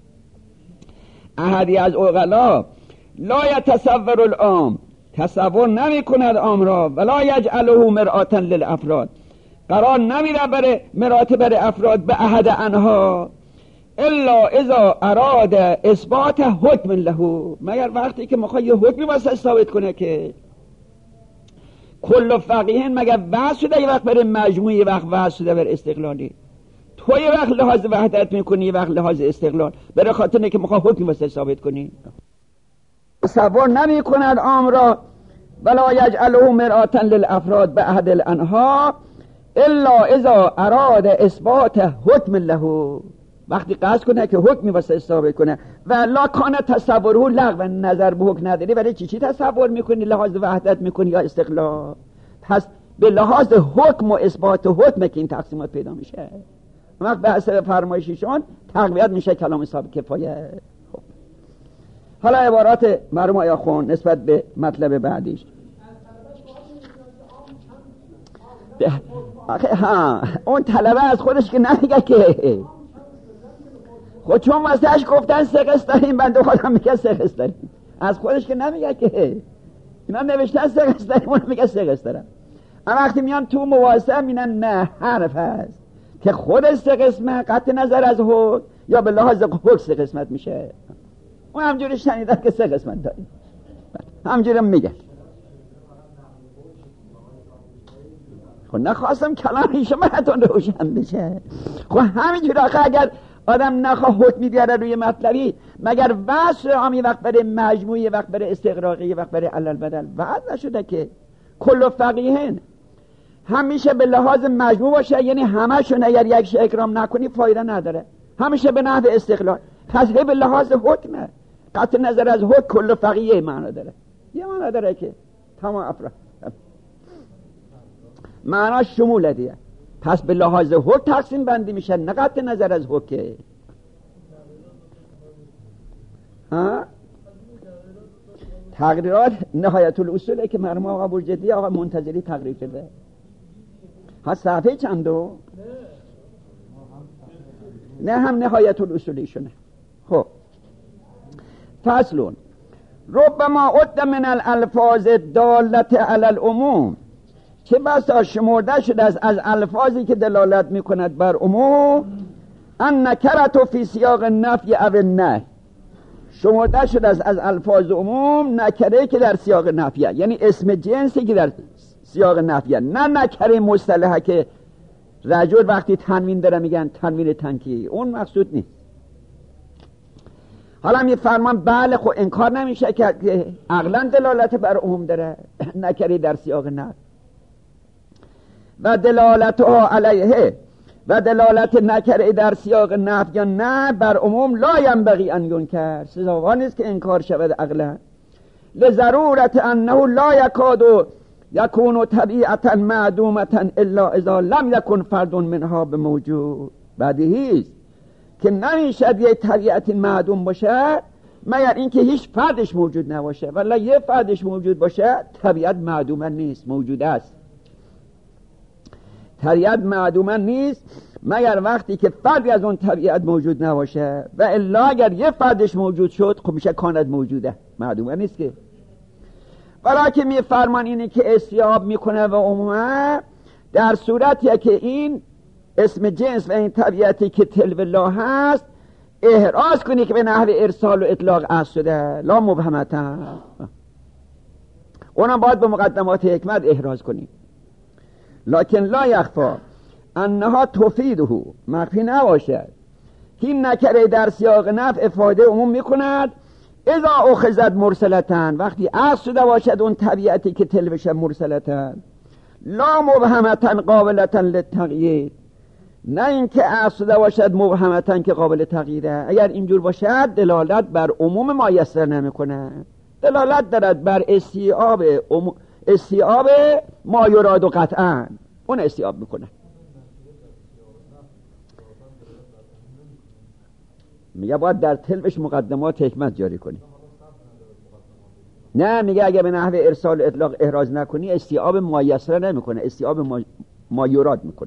احدی از عقلا لا یتصور العام، تصور نمی کند عام را، ولا یجعله مرآتا للافراد، قرار نمیده برای مرآت برای افراد به احد انها، الا اذا اراد اثبات حکم له، مگر وقتی که میخواد یه حکمی واسه ثابت کنه. که کل فقیه مگر واسه شده یه وقت برای مجموعی، یه وقت واسه شده برای استقلالی. تو یه وقت لحاظ وحدت میکنی، یه وقت لحاظ استقلال، برای خاطر اینکه میخواد حکمی واسه ثابت کنی. تصور نمی کند عام را، ولا یجعله مرآتا للافراد به احد الانها، الا اذا اراد اثبات حکم له، وقتی قصد کنه که حکمی واسه ثابت کنه. و لا کان تصوره لغو، نظر به حکم نداری، برای چی تصور میکنی؟ لحاظ وحدت میکنی یا استقلال؟ پس به لحاظ حکم و اثبات حکم که این تقسیمات پیدا میشه. وقت به حسب فرمایششون تقویت میشه کلام صاحب کفایه. خب. حالا عبارات مرحوم آیا خون نسبت به مطلب بعدیش. اون طلبه از خودش که نمیگه که خود چون واسهش گفتن سه قسط داریم، بنده خودم میگه سه قسط داریم، از خودش که نمیگه که اینا نوشتن سه قسط داریم، اون میگه سه قسط دارم. اما وقتی میان تو مواسطه مینن نه حرف هست که خود سه قسمت قطع نظر از حکم یا به لحاظ حکم سه قسمت میشه. اون همجوری شنیدن که سه قسمت داریم، همجوری میگه. خب نخواستم کلامی شما هتون روشن بشه. خب همینجوری آخه اگر آدم نخواه حکمی بیاره روی مطلبی، مگر وصل عامی وقت برای مجموعی، وقت برای استقراقی، وقت برای علل بدل وضع نشده که کل فقیهن همیشه به لحاظ مجموع باشه، یعنی همشون اگر یک شی اکرام نکنی فایده نداره، همیشه به نحو استقلال. پس به لحاظ حکمه، قطع نظر از حکم کل فقیه معنا داره، یه معنا داره که تمام افراد معنا شمول دیگه. پس به لحاظ حکم تقسیم بندی میشه، نه قطع نظر از حکم. تقریرات نهایت الاصوله که مرحوم آقا برجدی آقا منتظری تقریر کرده. ها صفحه چندو؟ نه هم نهایت الاصولیشونه. خب فصلون ربما عد من الالفاظ دالت علی العموم، چه بسا شمرده شده از الفاظی که دلالت میکند بر عموم، ان نکرتو فی سیاق نفی او نه، شمرده شده از الفاظ عموم نکره که در سیاق نفیه، یعنی اسم جنسی که در سیاق نفیه، نه نکره مصطلحه که رجل وقتی تنوین داره میگن تنوین تنکیه، اون مقصود نیست. حالا میفرمان بله خب انکار نمیشه که عقلا دلالت بر عموم داره نکره در سیاق نفی، و دلالتها علیه، و دلالت نکره در سیاق نفی یا نه بر عموم لا ینبغی ان ینکر، سزاوار نیست که انکار شود عقلا، لضرورت انه لا یکاد یکون طبیعتا معدومتا الا اذا لم یکن فرد منها بموجود. بدیهی است که نمیشد یک طبیعت معدوم باشه مگر اینکه هیچ فردش موجود نباشه، ولی یه فردش موجود باشه طبیعت معدومه نیست، موجود است. طبیعت معدومه نیست مگر وقتی که فردی از اون طبیعت موجود نباشه، و الا اگر یه فردش موجود شد خب میشه کاند موجوده، معدومه نیست که. ولی که میفرمان اینه که استیاب میکنه و عموما در صورتی که این اسم جنس و این طبیعتی که تلو الله هست احراز کنی که به نحو ارسال و اطلاق اصل شده، لا مبهمتا، اونم باید به مقدمات حکمت احراز کنی. لکن لا یخفا انها تفیده، مخفی نباشد که این نکره در سیاق نفع افاده عموم میکند اذا اخذت مرسلتن، وقتی اصل شده باشد اون طبیعتی که تلوش مرسلتن، لا مبهمتن قابلتن للتغییر، نه اینکه اصل شده باشد مبهمتن که قابل تغییره. اگر اینجور باشد دلالت بر عموم میسر نمیکنه، دلالت دارد بر استیعاب ما یراد و قطعا، اون استیعاب میکنه. میگه باید در تلوش مقدمات حکمت جاری کنی. نه میگه اگه به نحو ارسال اطلاق احراز نکنی استیعاب مایسره نمیکنه، استیعاب مایوراد میکنه.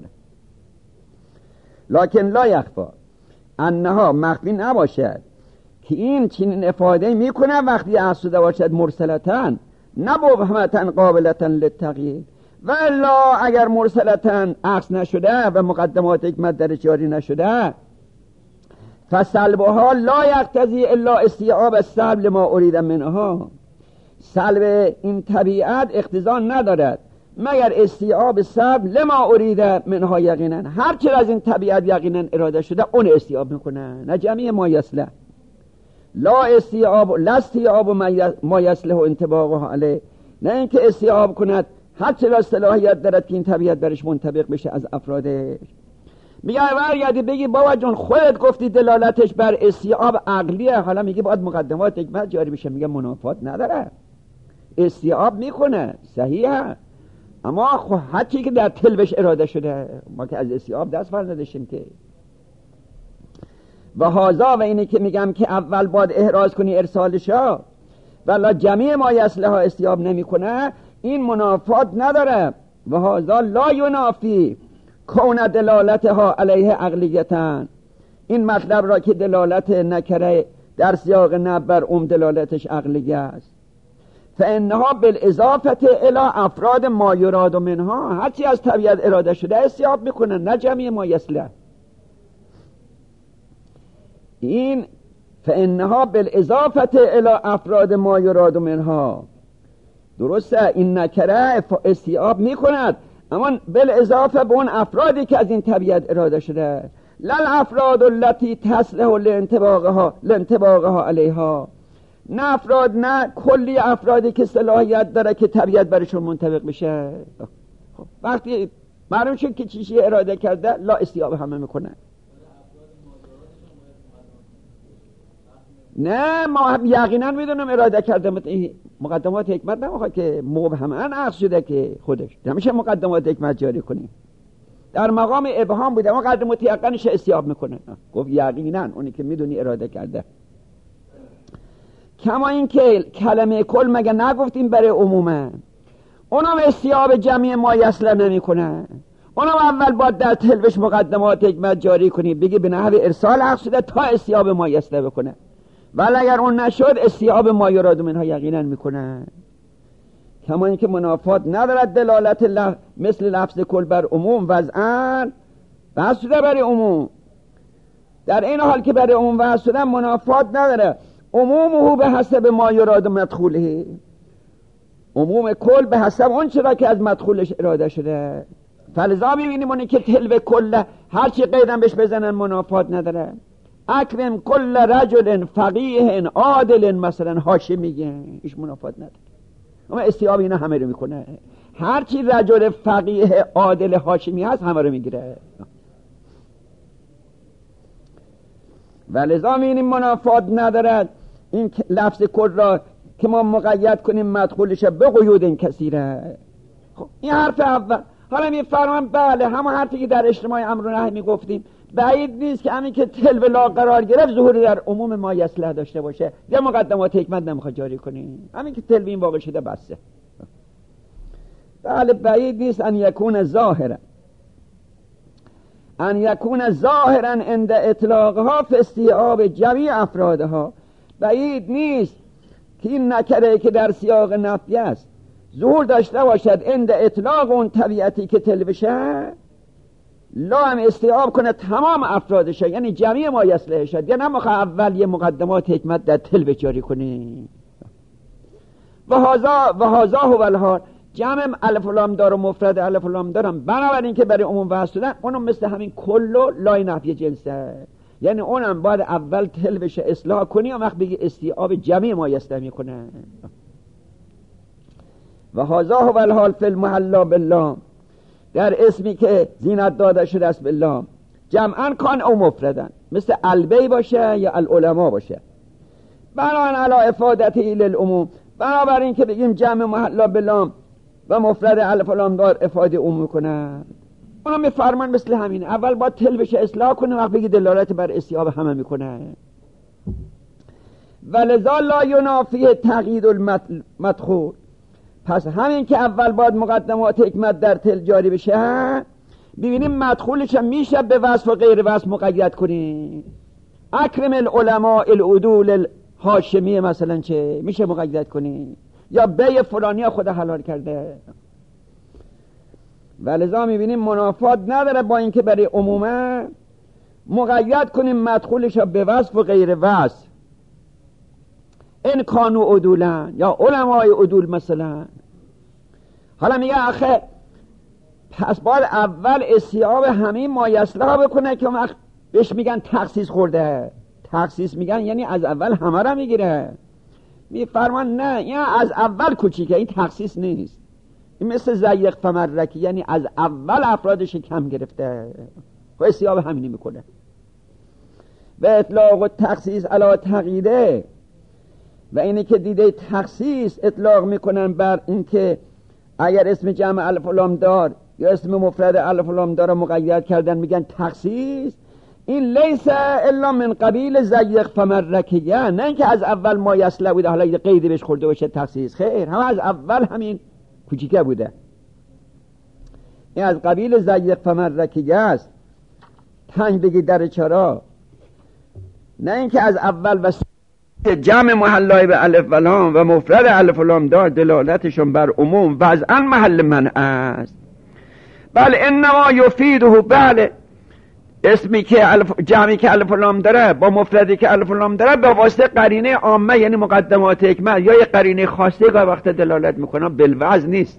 لکن لا یخفا انها مخفی نباشد که این چنین افاده میکنه وقتی افسوده باشد مرسلتن نه مبهمتن قابلتن للتغییر، و الا اگر مرسلتن عکس نشده و مقدمات حکمت در جاری نشده فسلبها لا یقتضی الا استیعاب السلب لما ارید منها، سلب این طبیعت اقتضا ندارد مگر استیعاب سلب لما ارید منها یقینا، هرچی از این طبیعت یقینا اراده شده اون استیعاب میکنه، نه جمعی ما یصلح، لا استیعاب ما یصلح انطباقه علیه، نه اینکه استیعاب کند هرچی را صلاحیت دارد که این طبیعت برش منطبق بشه از افرادش. میگه برگردی بگی بابا جون خودت گفتی دلالتش بر استیعاب عقلیه، حالا میگی باید مقدمات حکمت جاری بشه. میگه منافات نداره، استیعاب میکنه صحیحه، اما خب هرچی که در طلبش اراده شده ما که از استیعاب دست بر نداشتیم که. و هازا و اینه که میگم که اول باید احراز کنی ارسالشا ولی جمعی ما یصلحا استیعاب نمیکنه، این منافات نداره. و هازا لا ینافی کون دلالتها علیه عقلیتن، این مطلب را که دلالت نکره در سیاق نبر دلالتش عقلیه است. فانها بالاضافه الی افراد ما یراد منها، هرچی از طبیعت اراده شده استیعاب میکنن، نه جمعی ما یصلح. این فانها بالاضافه الی افراد ما یراد منها، درسته این نکره استیعاب میکند اما بالاضافه به اون افرادی که از این طبیعت اراده شده، لل افراد التي تصلح لانطباقها علیها، نه افراد، نه کلی افرادی که صلاحیت داره که طبیعت برشون منطبق بشه. خب وقتی معلوم شد که چیزی اراده کرده لا استیعاب همه میکنه. نه ما یقینا میدونم اراده کرده، مقدمات حکمت نمیخواد که مبهماً عکس شده که خودش نمیشه مقدمات حکمت جاری کنی، در مقام ابهام بوده مقدمات یقینش استیعاب میکنه. گفت یقینا اونی که میدونی اراده کرده. کما این که کلمه کل مگه نگفتیم برای عمومه، اونم استیعاب جمعی ما یصلح نمیکنه، اونم اول باید در طلبش مقدمات حکمت جاری کنی بگی به نحو ارسال عکس شده تا استیعاب ما یصلح بکنه، ولی اگر اون نشد استیعاب ما یراد منها یقینا میکنه. کما اینکه منافات ندارد دلالت مثل لفظ کل بر عموم وضعاً وضع شده برای عموم، در این حال که برای عموم وضع شده منافات نداره. عمومه به حسب ما یراد مدخوله، عموم کل به حسب اون چرا که از مدخولش اراده شده. فلذا میبینیم اونی که طلب کل هرچی قیدم بهش بزنن منافات نداره. اکرم کل رجل فقیه عادل مثلا هاشمیه، ایش منافات نداره، اما استیعاب اینا همه رو میکنه. هرچی رجل فقیه عادل هاشمی هست همه رو میگیره. ولذا میبینیم منافات ندارد این لفظ کل را که ما مقید کنیم مدخولش به قیود این کثیره. خب این حرف اول. حالا میفرمان بله همون حرفی که در اجتماع امر و نهی میگفتیم، بعید نیست که همین که طلب لا قرار گرفت ظهوری در عموم ما یصلح داشته باشه، یا مقدمات حکمت نمیخواد جاری کنیم، همین که طلب این واقع شده بسه. بله بعید نیست ان یکون ظاهرا عند اطلاقها فی استیعاب جمیع افرادها، بعید نیست که این نکره که در سیاق نفی است ظهور داشته باشد عند اطلاق اون طبیعتی که طلبشه، لا هم استیعاب کنه تمام افرادش، یعنی جمعی ما یصلح شد، یا نمیخواه اول یه مقدمات حکمت در طلب جاری کنی. و هازا هو الحال، جمع الف و لام دار و مفرد الف و لام دارم بنابراین که برای عموم وضع شدن اونم مثل همین کل و لای نفی جنسه، یعنی اونم باید اول طلبش اصلاح کنی و وقت بگی استیعاب جمعی ما یصلح میکنه. و هازا هو الحال فی المحلا بالله، در اسمی که زینت داده شده است بالله جمعاً کان او مفردن، مثل البی باشه یا العلماء باشه، بنابراین علی افادتی للعموم، بنابراین که بگیم جمع محلا بالله و مفرد الف و لام دار افاده عموم میکنه. اونا میفرمان مثل همین اول باید طلبش اصلاح کنه وقت بگی دلالت بر استیعاب همه میکنه. ولذا لا ینافی تقیید المدخول. پس همین که اول باید مقدمات حکمت در تل جاری بشه، ببینیم مدخولش هم میشه به وصف و غیر وصف مقید کنیم. اکرم العلماء العدول الهاشمی مثلا چه میشه مقید کنیم، یا بی فلانی خدا حلال کرده. ولذا میبینیم منافات نداره با اینکه برای عمومه مقید کنیم مدخولش به وصف و غیر وصف. این کانو عدولن یا علمای عدول مثلا. حالا میگه آخه پس باید اول استیعاب همین مایسله بکنه که بهش میگن تخصیص خورده. تخصیص میگن یعنی از اول همه را میگیره. میفرمان نه، این از اول کوچیکه، این تخصیص نیست. این مثل ضیق فمرکی، یعنی از اول افرادش کم گرفته و استیعاب همینی میکنه. و اطلاق و تخصیص علی تقییده، و اینی که دیده تخصیص اطلاق میکنن بر اینکه اگر اسم جمع الف و لام دار یا اسم مفرد الف و لام دار مقید کردن میگن تخصیص. این لیس الا من قبیل ضیق فمرکیه، نه اینکه از اول ما یسله بوده حالا یه قیدی بهش خورده باشه تخصیص، خیر، همه از اول همین کوچیکه بوده. این از قبیل ضیق فمرکیه است. تنگ بگی در چرا، نه اینکه از اول و جمع محلای به الف و لام و مفرد الف و لام دار دلالتشون بر عموم وضعا محل منع است. بله انما یفیده، بله اسمی که جمعی که الف و لام داره با مفردی که الف و لام داره به واسطه قرینه عامه یعنی مقدمات حکمت یا یه قرینه خاصه که وقت دلالت میکنه بالوضع نیست.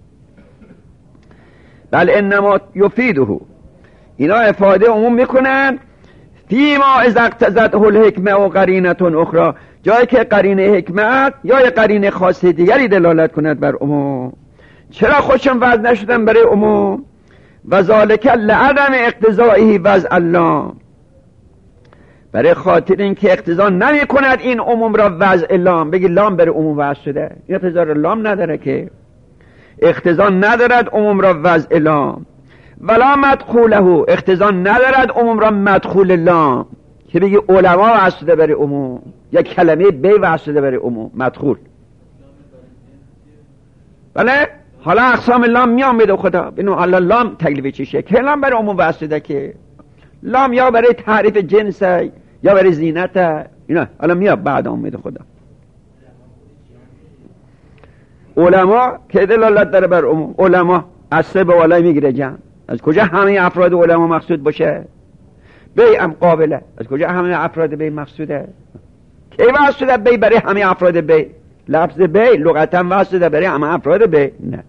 بله انما یفیده، اینا افاده عموم میکنن فیما اذا اقتضته الحکمه و قرینه اخرى، جایی که قرینه حکمت یا یه قرینه خاصه دیگری دلالت کند بر عموم. چرا خودشون وضع نشدن برای عموم؟ و ذالک لعدم اقتضائه وضع اللام، برای خاطر اینکه اقتضا نمی کند این عموم را وضع لام. بگی لام برای عموم وضع شده، اقتضا لام نداره، که اقتضا ندارد عموم را وضع لام. ولا مدخوله، اقتضا ندارد عموم را مدخول لام، که بگی علما وضع شده برای عموم یا کلمه بی وضع شده برای عموم مدخول. بله حالا اقسام لام میام بده خدا بینو حالا لام تکلیف چیشه که لام برای عموم وضع شده، که لام یا برای تعریف جنس یا برای زینت، اینا حالا میاد بعد اومده خدا. علما که دلالت داره بر عموم، علما از سه به بالای میگیره جمع. از کجا همه افراد علما مقصود باشه؟ بی ام قابله. از کجا همه افراد بی مقصوده؟ کی وضع شده بی برای همه افراد بی؟ لفظ بی لغتا وضع شده برای همه افراد بی؟ نه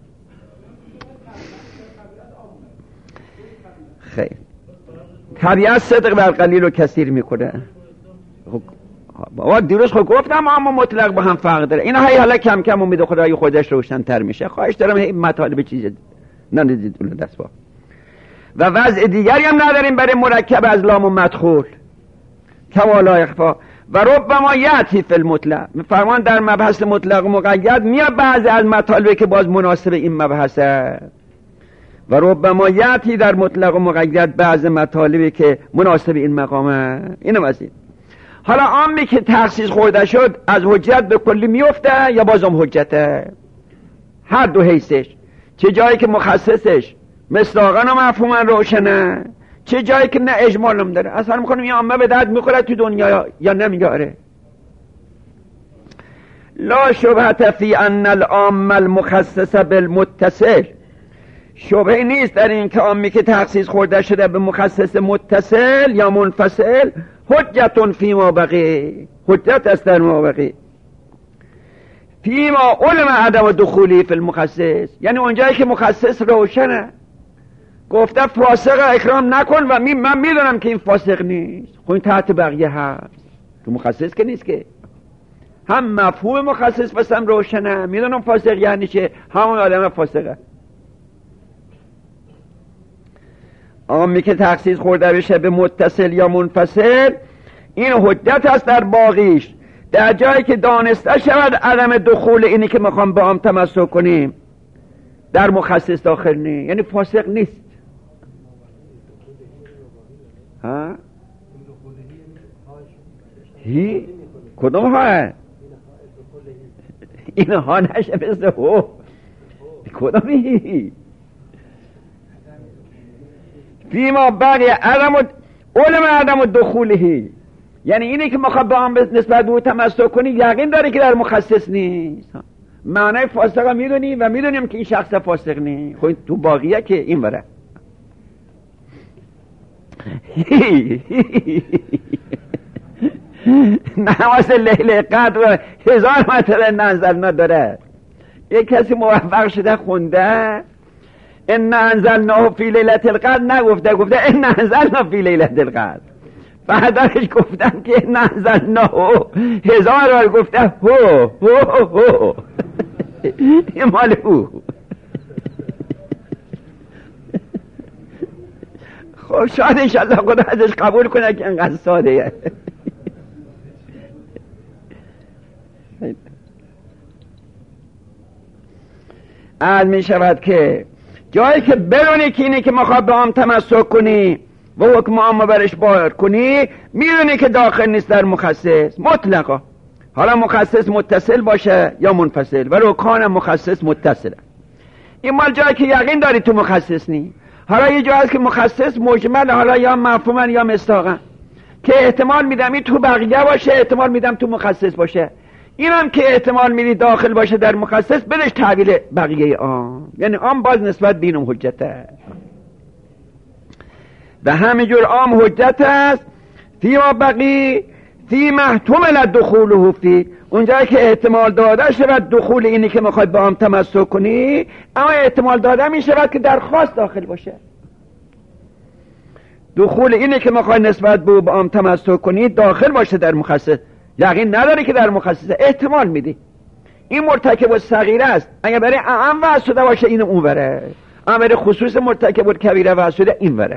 خیر. طبیعت صدق بر قلیل و کثیر میکنه. بابا دیروز خود گفتم اما مطلق با هم فرق داره. اینا هی حالا کم کم امید خدای خودش روشن‌تر میشه. خواهش دارم هی مطالب چیز نندازید اون دست با. و وضع دیگری هم نداریم برای مرکب از لام و مدخول کما لا یخفا. و ربما یأتی فی المطلق، میفرمان در مبحث مطلق و مقید میاد بعضی از مطالبی که باز مناسب این مبحثه. و ربما یأتی در مطلق و مقید بعض مطالبی که مناسب این مقامه. اینم از این. حالا عامی که تخصیص خورده شد از حجت به کلی میفته یا بازم حجته؟ هر دو حیثش، چه جایی که مخصصش مصداقاً و مفهوماً روشنه، چه جایی که نه اجمالم داره. اصلا میکنم این عامه به درد میخوره تو دنیا یا نمیگاره. لا شبهه فی ان العام المخصص بالمتصل، شبهه نیست در این که عامی که تخصیص خورده شده به مخصص متصل یا منفصل حجت فی ما بقی، حجت است در ما بقی. فی ما علم عدم دخولی فی المخصص، یعنی اونجایی که مخصص روشنه گفته فاسق اکرام نکن و من میدونم که این فاسق نیست، خب این تحت بقیه هست، تو مخصص که نیست که. هم مفهوم مخصص بسم روشنه، میدونم فاسق یعنی چه، همون آدم فاسقه. عامی که تخصیص خورده بشه به متصل یا منفصل این حجت است در باقیش، در جایی که دانسته شود عدم دخول اینی که میخوام با هم تمسک کنیم در مخصص داخل نیست، یعنی فاسق نیست. ها؟ کدوم ها؟ این ها نشه مثل هو. کدومی؟ فیما بقی علم عدم دخولهی، یعنی اینه که میخواد به آن نسبت به او تمسک کنی یقین داره که در مخصص نیست. معنی فاسق هم میدونی و میدونیم که این شخص فاسق نیست. خب تو باقیه که این بره نماز لیل قدر 1000 مرتبه ننزلنا داره. یک کسی موفق شده خونده ان انزلناه فی لیلة القدر، نگفته، گفته ان انزلنا فی لیلة القدر. بعدش گفتم که ان انزلناه 1000 بار گفته هو هو هو این مال او. خب شاید انشالله خدا ازش قبول کنه که انقدر ساده. از می شود که جایی که بدونی که اینه که مخواد به هم تمسک کنی و حکم عامو برش باور کنی، میدونی که داخل نیست در مخصص مطلقا. حالا مخصص متصل باشه یا منفصل، و رکان مخصص متصله. این مال جایی که یقین داری تو مخصص نی. حالا یه جایی هست که مخصص مجمل، حالا یا مفهومن یا مصداقن، که احتمال میدم این تو بقیه باشه، احتمال میدم تو مخصص باشه. اینم که احتمال میدی داخل باشه در مخصص، بدش تعبیل بقیه عام، یعنی عام باز نسبت بینم حجته. و همینجور عام حجت است فی و بقی فی محتمل دخوله فی، اونجایی که احتمال داده شود دخول اینی که میخواد با عام تمسک کنی، اما احتمال داده میشود که در خاص داخل باشه. دخول اینی که میخواد نسبت به عام تمسک کنی داخل باشه در مخصص، یقین نداری که در مخصص، احتمال میدی. این مرتکب الصغیره است. اگه برای اعم وضع شده باشه این اون بره، اما برای خصوص مرتکب الکبیره وضع شده این بره.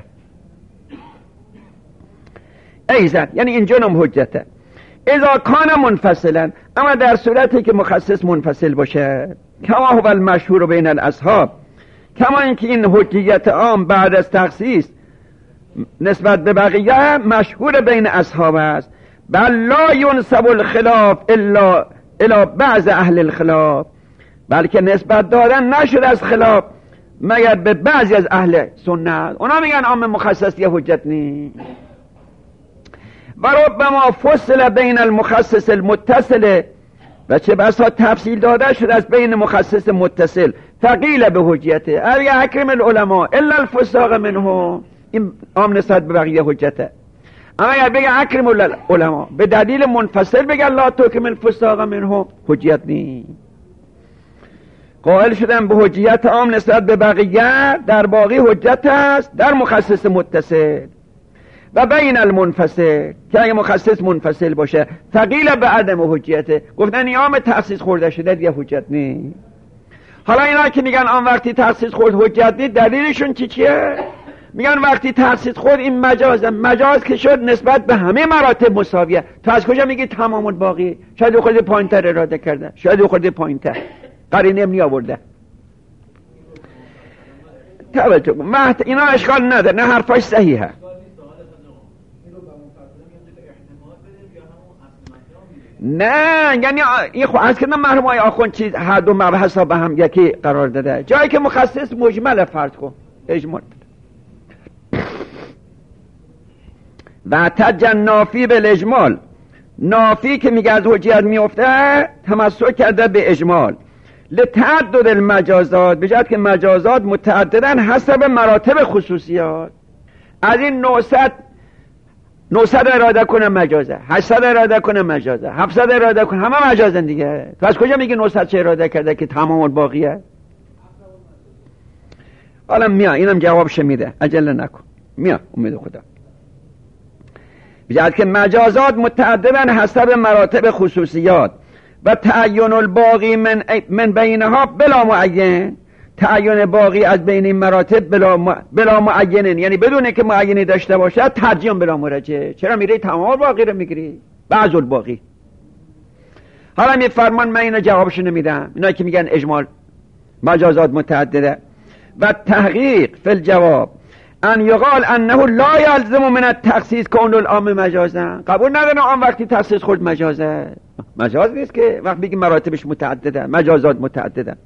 ایزن یعنی اینجا نم حجته. اذا کان منفصلا، اما در صورتی که مخصص منفصل باشه، کما هو المشهور بین الاصحاب، کما اینکه این حجیت عام بعد از تخصیص نسبت به بقیه مشهور بین اصحاب است. بل لا ینسب الخلاف الا الى بعض اهل الخلاف، بلکه نسبت دادن نشد از خلاف مگر به بعضی از اهل سنت. اونا میگن عام مخصص یه حجت نیست. و ربما فصل بین المخصص المتصل، و چه بسا تفصیل داده شد از بین مخصص متصل، فقیل به حجیته اریا اکرم العلماء الا الفساق منهم، این عام نسبت به بقیه حجته. اما اگر بگه اکرم العلماء به دلیل منفصل بگه لا تکرم الفساق منهم، حجیت نیست. قائل شدن به حجیت عام نسبت به بقیه در باقی حجت است در مخصص متصل. و بین المنفصل، که اگه مخصص منفصل باشه ثقیل به عدم حجیته، گفتن عام تخصیص خورده شده دیگه حجت نیست. حالا اینا که میگن آن وقتی تخصیص خورد حجت نیست، دلیلشون چیه؟ میگن وقتی تخصیص خورد این مجازه، مجاز که شد نسبت به همه مراتب مساویه. تو از کجا میگی تمام الباقی؟ شاید خود پایینتر اراده کرده، شاید خود پایینتر قرینه نمی آورده. توجه اینا اشکال نداره، نه حرفاش صحیحه. نه یعنی این خب از کنم مرحوم های آخوند چیز هر دو مبحث ها به هم یکی قرار داده. جایی که مخصص مجمل فرض کن اجمال و تجن نافی به اجمال، نافی که میگه از حجیت میفته تمسک کرده به اجمال. لتعدد المجازات، بجد که مجازات متعددن حسب مراتب خصوصیات. از این 900 اراده کنه مجازه، 800 اراده کنه مجازه، 700 اراده کنه، همه مجازن دیگه. تو از کجا میگی 900 چه اراده کرده که تمام الباقیه؟ حالا میا اینم جوابش میده، عجله نکن، میا امید خدا. بجد که مجازات متعددن حسب مراتب خصوصیات و تعین الباقی من بینها بلا معین، تعین باقی از بین این مراتب بلا معینن، یعنی بدونه که معینی داشته باشه ترجیح بلا مرجع. چرا میری تمام باقی رو میگیری؟ بعض الباقی. حالا میفرمان من اینو جوابشو نمیدم، اینا که میگن اجمال مجازات متعدده. و تحقیق فی الجواب ان یقال انه لا یلزم من التخصیص کون العام مجازا. قبول ندارن آن وقتی تخصیص خود مجازه. مجاز نیست که وقت بگیم مراتبش متعدده، مجازات متعدده.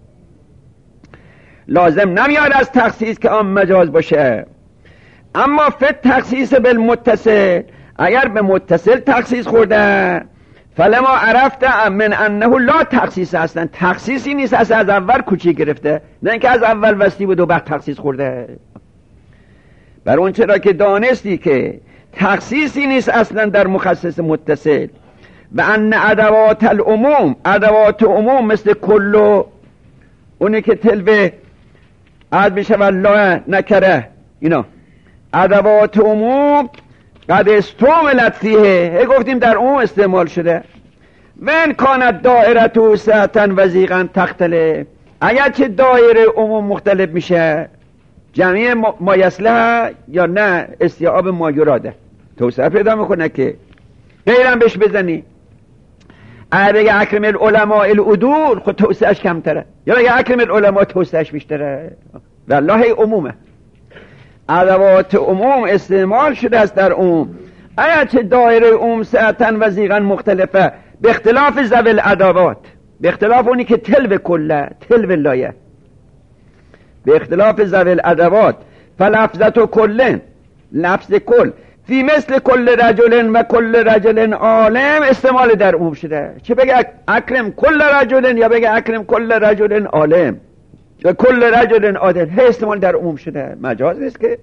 لازم نمیاد از تخصیص که آن مجاز باشه. اما فت تخصیص بالمتصل، اگر به متصل تخصیص خورده فلما عرفت من انه لا تخصیص، اصلا تخصیصی نیست، از اول کوچی گرفته، نه اینکه از اول وستی بود و بعد تخصیص خورده. بر اون چرا که دانستی که تخصیصی نیست اصلا در مخصص متصل. و ان ادوات العموم، ادوات عموم مثل کلو، اونی که تلوه عد میشه والله نکره، اینا ادوات عموم قد استعملت فیه، گفتیم در عموم استعمال شده. من کانت دائره وسعتا وضیقا تختلف، اگر چه دایره عموم مختلف میشه، جمعی ما یصلح یا نه استیعاب ما یراده، توسعه پیدا میکنه که غیرم بهش بزنی. اگر بگه اکرم العلماء العدول خود توسعهش کمتره، یا بگه اکرم العلماء توسعهش بیشتره. والله عمومه، ادوات عموم استعمال شده است در عموم، اگر چه دایره عموم سعتن و زیغن مختلفه، به اختلاف ذوی الادوات، به اختلاف اونی که تلو کله، تلو لایه، به اختلاف ذوی الادوات. فلفظت کلن، لفظ کل، فی مثل کل رجل و کل رجل عالم استعمال در عموم شده. چه بگه اکرم کل رجل یا بگه اکرم کل رجل عالم و کل رجل عادل، هی استعمال در عموم شده، مجاز نیست که.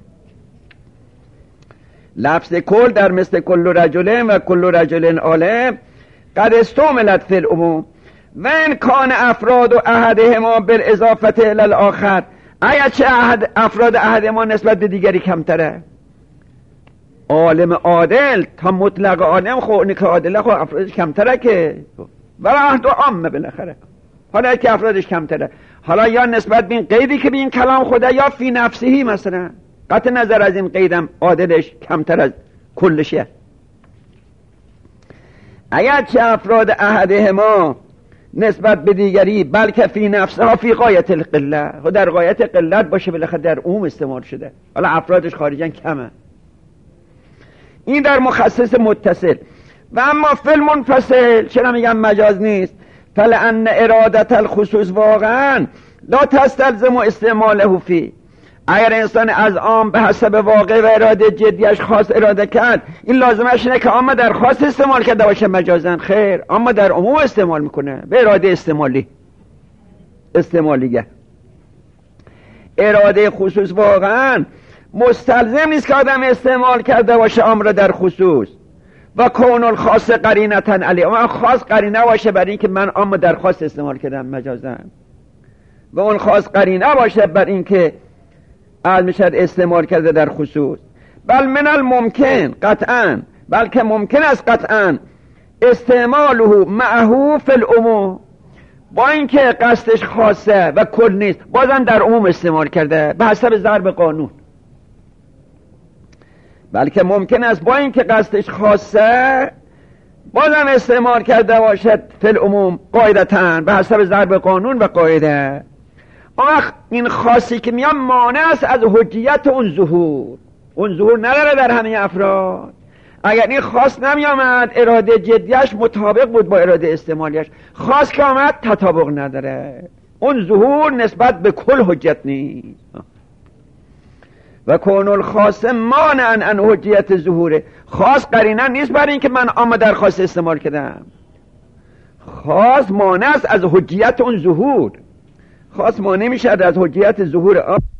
لفظ کل در مثل کل رجل و کل رجل عالم قد استعملت فی العموم و ان کان افراد و احدهما بالاضافه الی الاخر، اگر چه افراد احدهما نسبت به دیگری کمتره. عالم عادل تا مطلق عالم، خب اونی که عادله خب افرادش کمتره که، ولی عهد و عامه بالاخره. حالا که افرادش کمتره، حالا یا نسبت به این قیدی که به این کلام خوده، یا فی نفسهی مثلا، قطع نظر از این قیدم عادلش کمتر از کلشه. اگر چه افراد احدهما نسبت به دیگری بلکه فی نفسها فی غایت القله، خود در غایت قلت باشه، بالاخره در عموم استعمال شده، حالا افرادش خارجا کمه. این در مخصص متصل. و اما فی المنفصل چرا میگم مجاز نیست؟ فلان ارادت الخصوص واقعا لا تستلزم استعماله فی، اگر انسان از عام به حسب واقع و اراده جدیش خاص اراده کرد، این لازمش اینه که اما در خاص استعمال کرده باشه مجازن، خیر، اما در عموم استعمال میکنه به اراده استعمالیه. اراده خصوص واقعا مستلزم نیست که آدم استعمال کرده باشه امر در خصوص. و کون الخاص قرینتن علی، اما خاص قرینه باشه برای اینکه من اما در خاص استعمال کردم مجازن، و اون خاص قرینه باشه برای اینکه میشد استعمال کرده در خصوص. بل من الممکن قطعا، بلکه ممکن است قطعا استعماله معه فی العموم، با اینکه قصدش خاصه و کل نیست، بازم در عموم استعمال کرده به حسب ضرب قانون. بلکه ممکن است با اینکه قصدش خاصه بازم استعمال کرده باشد فی العموم قاعدتاً به حسب ضرب قانون و قاعده. این خاصی که میان مانع است از حجیت اون ظهور، اون ظهور نداره در همه افراد. اگر این خاص نمی آمد اراده جدیش مطابق بود با اراده استعمالیش، خاص که آمد تطابق نداره، اون ظهور نسبت به کل حجت نیست. و کون الخاص مانعا عن حجیت ظهوره، خاص قرینه نیست برای اینکه من اما در خاص استعمال کردم، خاص مانع است از حجیت اون ظهور، خاص مانع میشه از حجیت ظهور